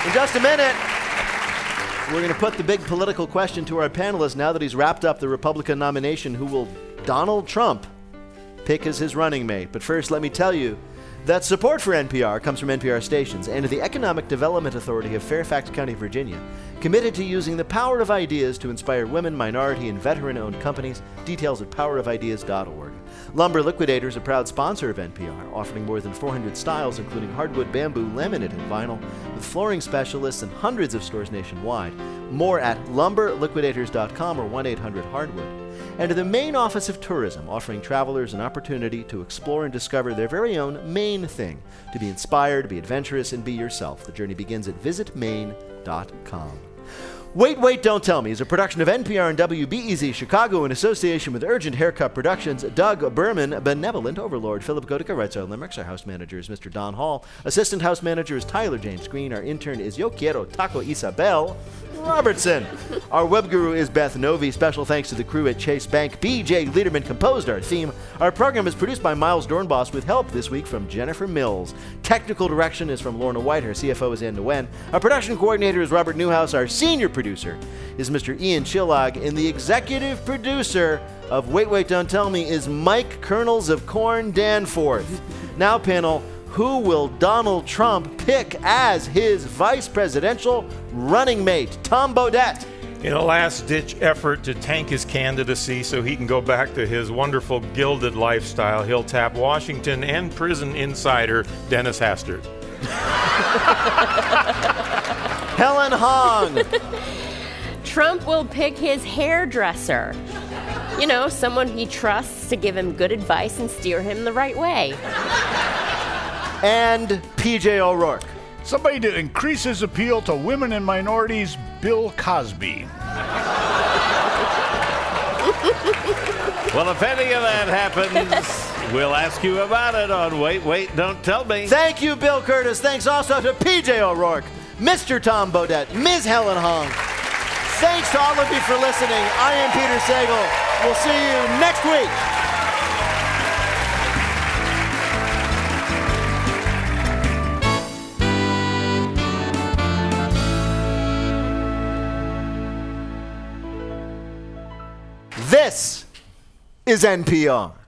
In just a minute, we're going to put the big political question to our panelist now that he's wrapped up the Republican nomination. Who will Donald Trump pick as his running mate? But first, let me tell you that support for NPR comes from NPR stations and the Economic Development Authority of Fairfax County, Virginia, committed to using the power of ideas to inspire women, minority, and veteran-owned companies. Details at powerofideas.org. Lumber Liquidators, a proud sponsor of NPR, offering more than 400 styles, including hardwood, bamboo, laminate, and vinyl, with flooring specialists in hundreds of stores nationwide. More at lumberliquidators.com or 1-800-HARDWOOD. And to the Maine Office of Tourism, offering travelers an opportunity to explore and discover their very own Maine thing, to be inspired, to be adventurous, and be yourself. The journey begins at visitmaine.com. Wait, Wait, Don't Tell Me is a production of NPR and WBEZ Chicago in association with Urgent Haircut Productions. Doug Berman, Benevolent Overlord. Philip Gotica writes our limericks. Our house manager is Mr. Don Hall. Assistant house manager is Tyler James Green. Our intern is Yo Quiero Taco Isabel Robertson. Our web guru is Beth Novi. Special thanks to the crew at Chase Bank. BJ Liederman composed our theme. Our program is produced by Miles Dornbos with help this week from Jennifer Mills. Technical direction is from Lorna White. Our CFO is Ann Nguyen. Our production coordinator is Robert Newhouse. Our senior producer is Mr. Ian Chillag. And the executive producer of Wait, Wait, Don't Tell Me is Mike Kernels of Corn Danforth. Now, panel, who will Donald Trump pick as his vice presidential running mate? Tom Bodett. In a last-ditch effort to tank his candidacy so he can go back to his wonderful gilded lifestyle, he'll tap Washington and prison insider Dennis Hastert. Helen Hong. Trump will pick his hairdresser. You know, someone he trusts to give him good advice and steer him the right way. And PJ O'Rourke. Somebody to increase his appeal to women and minorities, Bill Cosby. Well, if any of that happens, we'll ask you about it on Wait, Wait, Don't Tell Me. Thank you, Bill Curtis. Thanks also to PJ O'Rourke, Mr. Tom Bodett, Ms. Helen Hong. Thanks to all of you for listening. I am Peter Sagal. We'll see you next week. This is NPR.